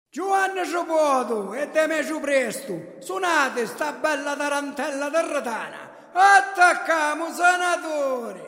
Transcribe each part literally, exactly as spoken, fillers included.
Giovanni Ciupoto e Demetrio Presto, suonate sta bella tarantella terretana, attacchiamo senatori!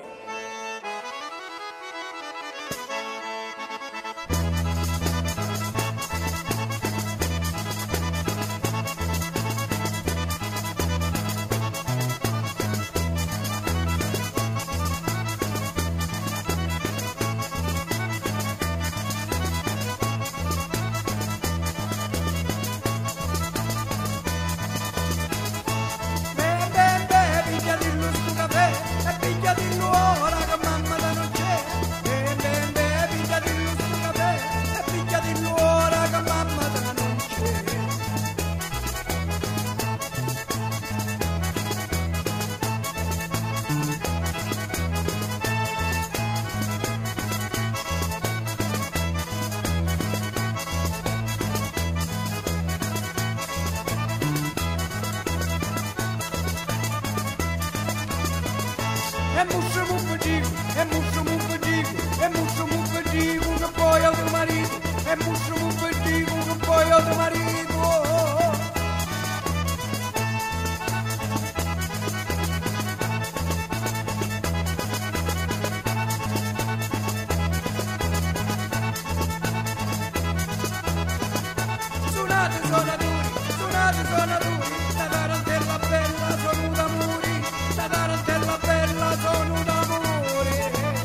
É mucho, muito digo, é mucho, muito digo, é mucho, muito digo que poi ao teu marido, é mucho, muito digo que poi ao teu marido. Suonate suonatori, suonate suonatori, la tarantella bella sono da muri, la tarantella bella sono d'amore.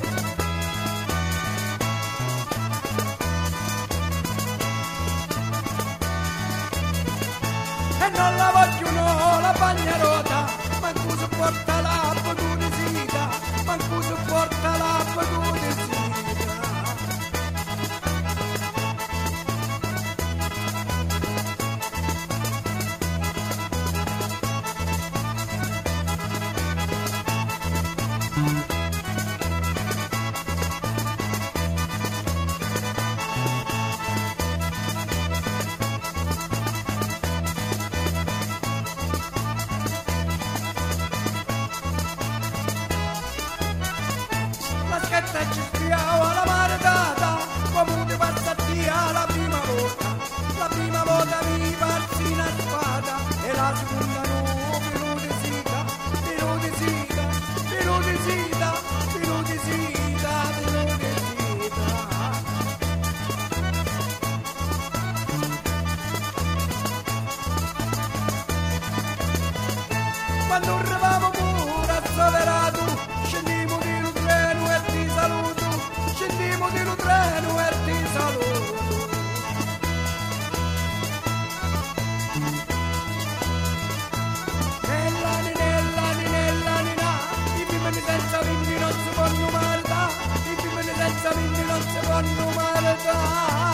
E non la voglio no, la bagnerota, manco sopporta la putunisita, manco sopporta la putunisita. Che ci spiava la maritata, come ti passa via la prima volta, la prima volta mi parsi una spada e la seconda no, filo di sita, filo di sita, filo di sita, filo di sita, filo di sita. Quando arrivavamo pure a Soverato, scendimo di un treno e ti saluto, scendimo di un treno e ti saluto. Nella ninella ninella nina, i bimbi senza bimbi non si possono maritare, i bimbi senza bimbi non si possono maritare.